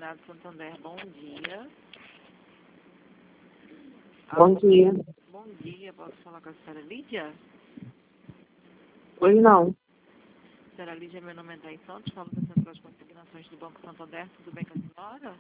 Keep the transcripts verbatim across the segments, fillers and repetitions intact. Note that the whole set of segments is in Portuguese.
Consignado Santander, bom dia. Bom dia. Bom dia, posso falar com a senhora Lídia? Pois não. Senhora Lídia, meu nome é Thaís Santos, falo da Central de Consignações do Banco Santander, tudo bem com a senhora?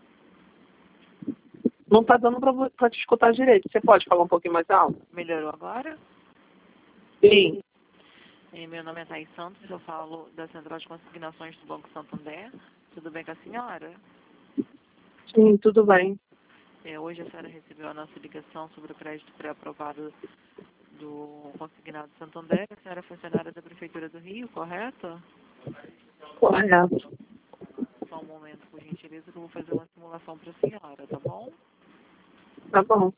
Não está dando para te escutar direito. Você pode falar um pouquinho mais alto? Melhorou agora? Sim. E meu nome é Thaís Santos, eu falo da Central de Consignações do Banco Santander, tudo bem com a senhora? Sim, tudo bem. É, hoje a senhora recebeu a nossa ligação sobre o crédito pré-aprovado do Consignado Santander. A senhora é funcionária da Prefeitura do Rio, correto? Correto. Só um momento, por gentileza, que eu vou fazer uma simulação para a senhora, tá bom? Tá bom.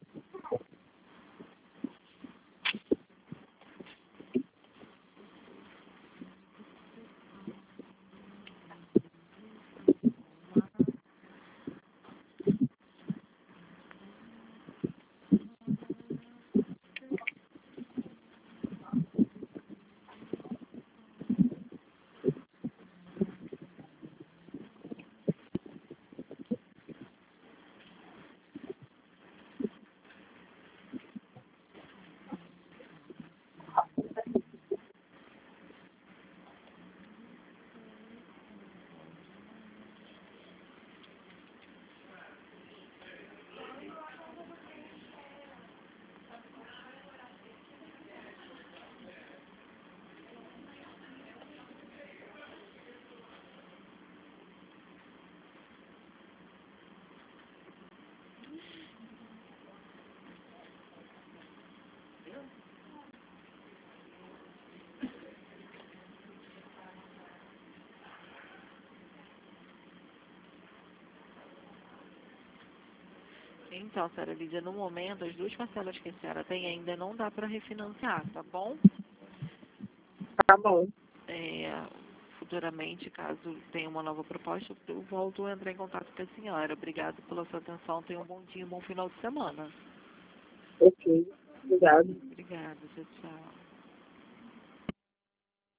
Então, senhora Lídia, no momento, as duas parcelas que a senhora tem ainda não dá para refinanciar, tá bom? Tá bom. É, futuramente, caso tenha uma nova proposta, eu volto a entrar em contato com a senhora. Obrigada pela sua atenção. Tenha um bom dia, um bom final de semana. Ok. Obrigado. Obrigada, tchau, tchau.